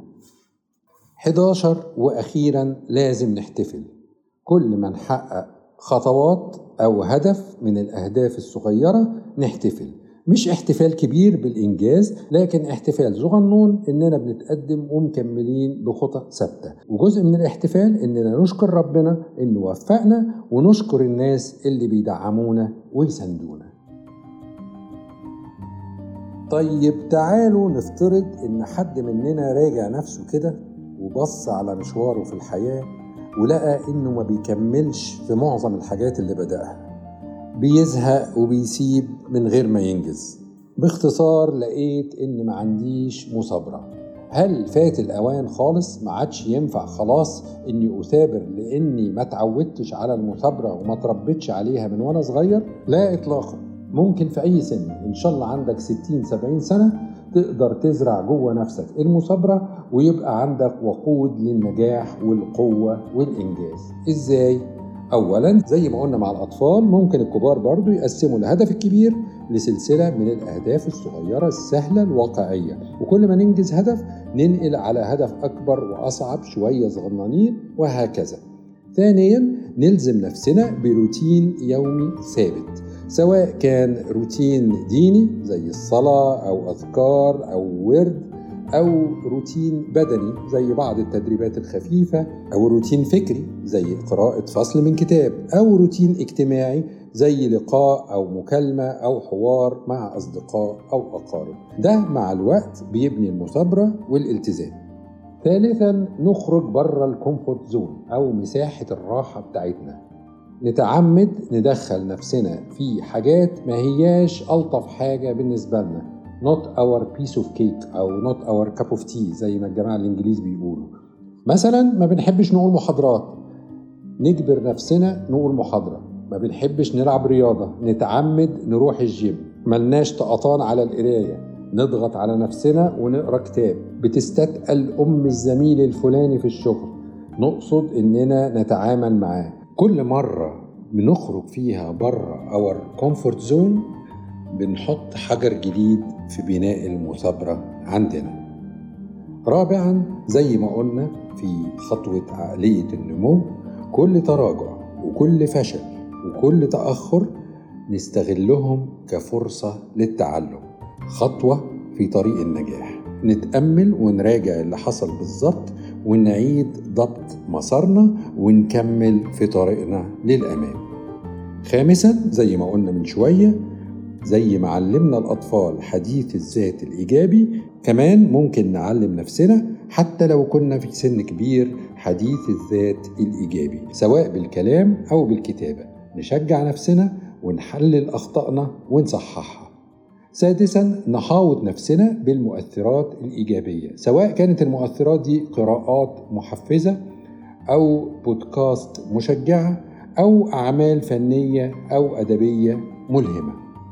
حداشر، وأخيرا لازم نحتفل كل ما نحقق خطوات أو هدف من الأهداف الصغيرة. نحتفل، مش احتفال كبير بالإنجاز، لكن احتفال صغنون إننا بنتقدم ومكملين بخطى ثابتة. وجزء من الاحتفال إننا نشكر ربنا إنه وفقنا، ونشكر الناس اللي بيدعمونا ويساندونا. طيب تعالوا نفترض إن حد مننا راجع نفسه كده وبص على مشواره في الحياة ولقى إنه ما بيكملش في معظم الحاجات اللي بدأها، بيزهق وبيسيب من غير ما ينجز. باختصار لقيت إن ما عنديش مثابرة. هل فات الأوان خالص؟ ما عادش ينفع خلاص إني أثابر لأني ما تعودتش على المثابرة وما تربيتش عليها من وأنا صغير؟ لا إطلاقا. ممكن في أي سن، إن شاء الله عندك ستين سبعين سنة، تقدر تزرع جوه نفسك المثابرة ويبقى عندك وقود للنجاح والقوة والإنجاز. إزاي؟ أولا زي ما قلنا مع الأطفال، ممكن الكبار برضو يقسموا الهدف الكبير لسلسلة من الأهداف الصغيرة السهلة الواقعية، وكل ما ننجز هدف ننقل على هدف أكبر وأصعب شوية صغننين، وهكذا. ثانيا نلزم نفسنا بروتين يومي ثابت، سواء كان روتين ديني زي الصلاة أو أذكار أو ورد، أو روتين بدني زي بعض التدريبات الخفيفة، أو روتين فكري زي قراءة فصل من كتاب، أو روتين اجتماعي زي لقاء أو مكالمة أو حوار مع أصدقاء أو أقارب. ده مع الوقت بيبني المثابرة والالتزام. ثالثا نخرج بره الكومفورت زون أو مساحة الراحة بتاعتنا، نتعمد ندخل نفسنا في حاجات ما هياش ألطف حاجة بالنسبة لنا، not our piece of cake أو not our cup of tea زي ما الجماعة الإنجليز بيقولوا. مثلا ما بنحبش نقول محاضرات، نجبر نفسنا نقول محاضرة. ما بنحبش نلعب رياضة، نتعمد نروح الجيم. ملناش طقطان على القراية، نضغط على نفسنا ونقرأ كتاب. بتستثقل أم الزميل الفلاني في الشغل، نقصد إننا نتعامل معاه. كل مرة بنخرج فيها بره our comfort zone بنحط حجر جديد في بناء المثابرة عندنا. رابعا، زي ما قلنا في خطوة عقلية النمو، كل تراجع وكل فشل وكل تأخر نستغلهم كفرصة للتعلم، خطوة في طريق النجاح. نتأمل ونراجع اللي حصل بالظبط ونعيد ضبط مسارنا ونكمل في طريقنا للأمام. خامسا، زي ما قلنا من شوية، زي ما علمنا الأطفال حديث الذات الإيجابي، كمان ممكن نعلم نفسنا حتى لو كنا في سن كبير حديث الذات الإيجابي، سواء بالكلام أو بالكتابة. نشجع نفسنا ونحلل أخطائنا ونصححها. سادسا، نحاوط نفسنا بالمؤثرات الإيجابية، سواء كانت المؤثرات دي قراءات محفزة أو بودكاست مشجعة أو أعمال فنية أو أدبية ملهمة.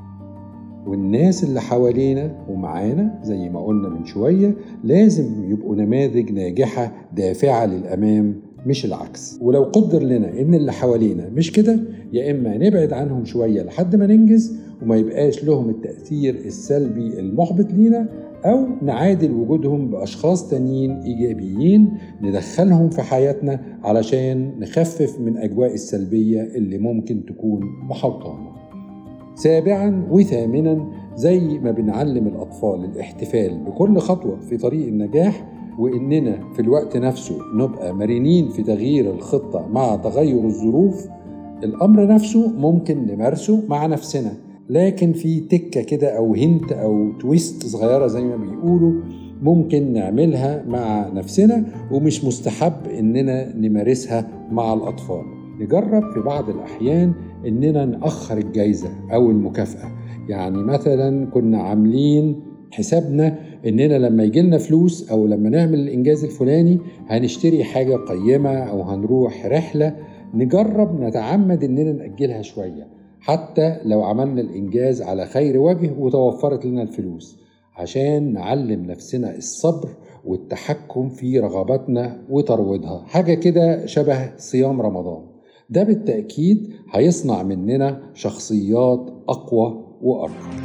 والناس اللي حوالينا ومعانا زي ما قلنا من شوية لازم يبقوا نماذج ناجحة دافعة للأمام، مش العكس. ولو قدر لنا إن اللي حوالينا مش كده، يا إما نبعد عنهم شوية لحد ما ننجز وما يبقاش لهم التأثير السلبي المحبط لينا، أو نعادل وجودهم بأشخاص تانيين إيجابيين ندخلهم في حياتنا علشان نخفف من أجواء السلبية اللي ممكن تكون محوطانا. سابعا وثامنا، زي ما بنعلم الأطفال الاحتفال بكل خطوة في طريق النجاح، وإننا في الوقت نفسه نبقى مرنين في تغيير الخطة مع تغير الظروف، الأمر نفسه ممكن نمارسه مع نفسنا، لكن في تكة كده أو هنت أو تويست صغيرة زي ما بيقولوا ممكن نعملها مع نفسنا، ومش مستحب إننا نمارسها مع الأطفال. نجرب في بعض الأحيان إننا نأخر الجايزة أو المكافأة. يعني مثلا كنا عاملين حسابنا إننا لما يجيلنا فلوس أو لما نعمل الإنجاز الفلاني هنشتري حاجة قيمة أو هنروح رحلة، نجرب نتعمد إننا نأجلها شوية حتى لو عملنا الإنجاز على خير وجه وتوفرت لنا الفلوس، عشان نعلم نفسنا الصبر والتحكم في رغباتنا وترويضها. حاجة كده شبه صيام رمضان. ده بالتأكيد هيصنع مننا شخصيات أقوى وأرقى.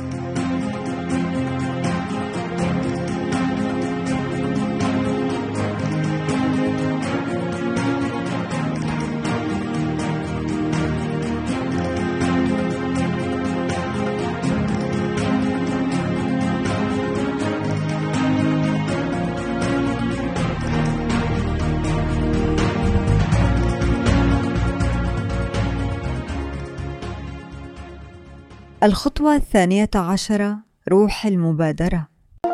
الخطوة الثانية عشرة، روح المبادرة.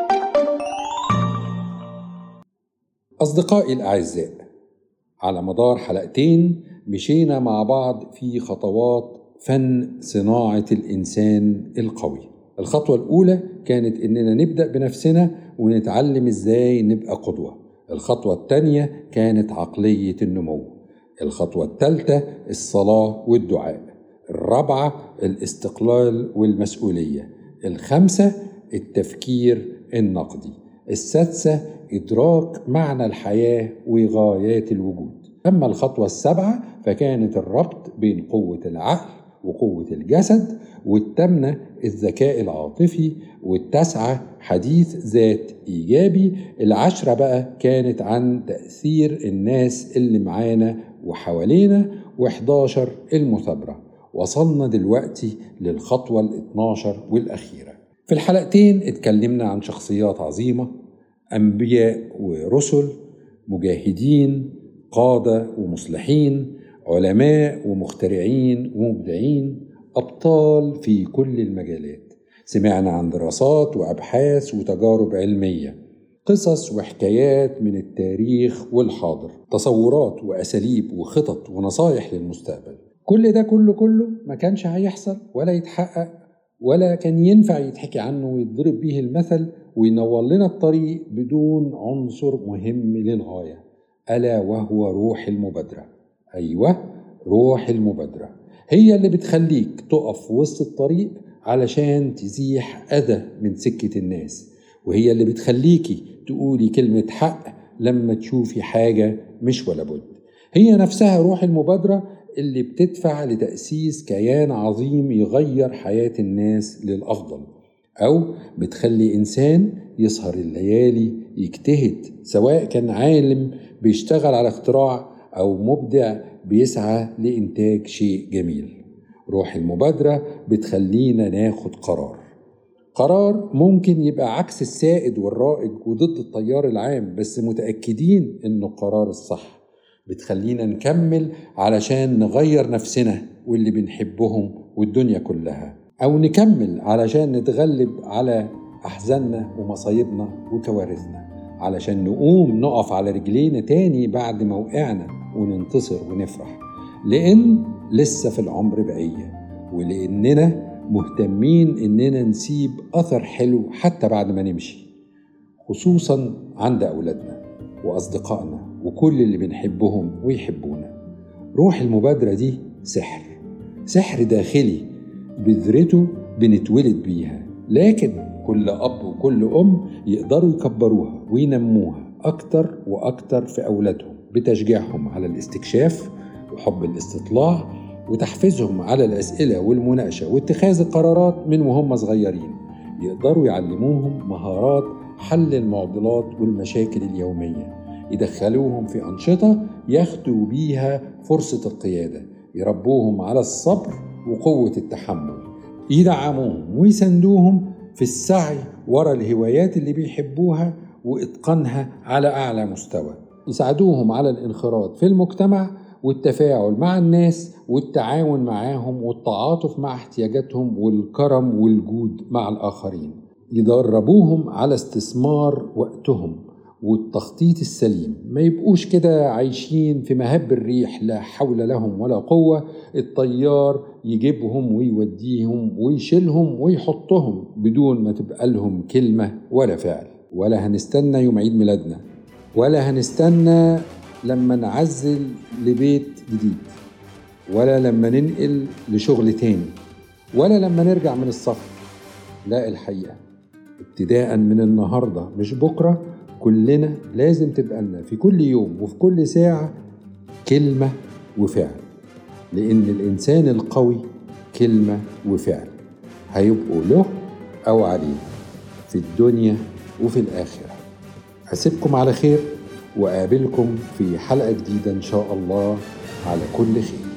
أصدقائي الأعزاء، على مدار حلقتين مشينا مع بعض في خطوات فن صناعة الإنسان القوي. الخطوة الأولى كانت إننا نبدأ بنفسنا ونتعلم إزاي نبقى قدوة. الخطوة الثانية كانت عقلية النمو. الخطوة الثالثة الصلاة والدعاء. الرابعة الاستقلال والمسؤولية. الخامسة التفكير النقدي. السادسة إدراك معنى الحياة وغايات الوجود. أما الخطوة السابعة فكانت الربط بين قوة العقل وقوة الجسد، والثامنة الذكاء العاطفي، والتاسعة حديث ذات إيجابي. العشرة بقى كانت عن تأثير الناس اللي معانا وحوالينا، وإحداشر المثابرة. وصلنا دلوقتي للخطوة الاثناشر والأخيرة. في الحلقتين اتكلمنا عن شخصيات عظيمة، أنبياء ورسل، مجاهدين، قادة ومصلحين، علماء ومخترعين ومبدعين، أبطال في كل المجالات. سمعنا عن دراسات وأبحاث وتجارب علمية، قصص وحكايات من التاريخ والحاضر، تصورات وأساليب وخطط ونصايح للمستقبل. كل ده كله كله ما كانش هيحصل ولا يتحقق ولا كان ينفع يتحكي عنه ويتضرب به المثل وينور لنا الطريق بدون عنصر مهم للغاية، ألا وهو روح المبادرة. أيوة، روح المبادرة هي اللي بتخليك تقف وسط الطريق علشان تزيح أذى من سكة الناس، وهي اللي بتخليكي تقولي كلمة حق لما تشوفي حاجة مش ولا بد. هي نفسها روح المبادرة اللي بتدفع لتأسيس كيان عظيم يغير حياة الناس للأفضل، أو بتخلي إنسان يسهر الليالي يجتهد، سواء كان عالم بيشتغل على اختراع أو مبدع بيسعى لإنتاج شيء جميل. روح المبادرة بتخلينا ناخد قرار قرار ممكن يبقى عكس السائد والرائج وضد التيار العام، بس متأكدين إنه قرار الصح. بتخلينا نكمل علشان نغير نفسنا واللي بنحبهم والدنيا كلها، أو نكمل علشان نتغلب على أحزاننا ومصايبنا وكوارثنا، علشان نقوم نقف على رجلينا تاني بعد ما وقعنا وننتصر ونفرح، لأن لسه في العمر بقية، ولأننا مهتمين إننا نسيب أثر حلو حتى بعد ما نمشي، خصوصا عند أولادنا وأصدقائنا وكل اللي بنحبهم ويحبونا. روح المبادرة دي سحر سحر داخلي بذرته بنتولد بيها، لكن كل أب وكل أم يقدروا يكبروها وينموها أكتر وأكتر في أولادهم، بتشجيعهم على الاستكشاف وحب الاستطلاع، وتحفيزهم على الأسئلة والمناقشة واتخاذ القرارات من وهم صغيرين. يقدروا يعلموهم مهارات حل المعضلات والمشاكل اليومية، يدخلوهم في أنشطة ياخدوا بيها فرصة القيادة، يربوهم على الصبر وقوة التحمل، يدعموهم ويساندوهم في السعي ورا الهوايات اللي بيحبوها وإتقانها على أعلى مستوى، يساعدوهم على الانخراط في المجتمع والتفاعل مع الناس والتعاون معاهم والتعاطف مع احتياجاتهم والكرم والجود مع الآخرين، يدربوهم على استثمار وقتهم والتخطيط السليم، ما يبقوش كده عايشين في مهب الريح لا حول لهم ولا قوة، الطيار يجيبهم ويوديهم ويشيلهم ويحطهم بدون ما تبقى لهم كلمة ولا فعل. ولا هنستنى يوم عيد ميلادنا، ولا هنستنى لما نعزل لبيت جديد، ولا لما ننقل لشغل تاني، ولا لما نرجع من السفر. لا، الحقيقة ابتداء من النهاردة مش بكرة، كلنا لازم تبقى لنا في كل يوم وفي كل ساعة كلمة وفعل، لأن الإنسان القوي كلمة وفعل هيبقوا له أو عليه في الدنيا وفي الآخرة. أسيبكم على خير وأقابلكم في حلقة جديدة إن شاء الله على كل خير.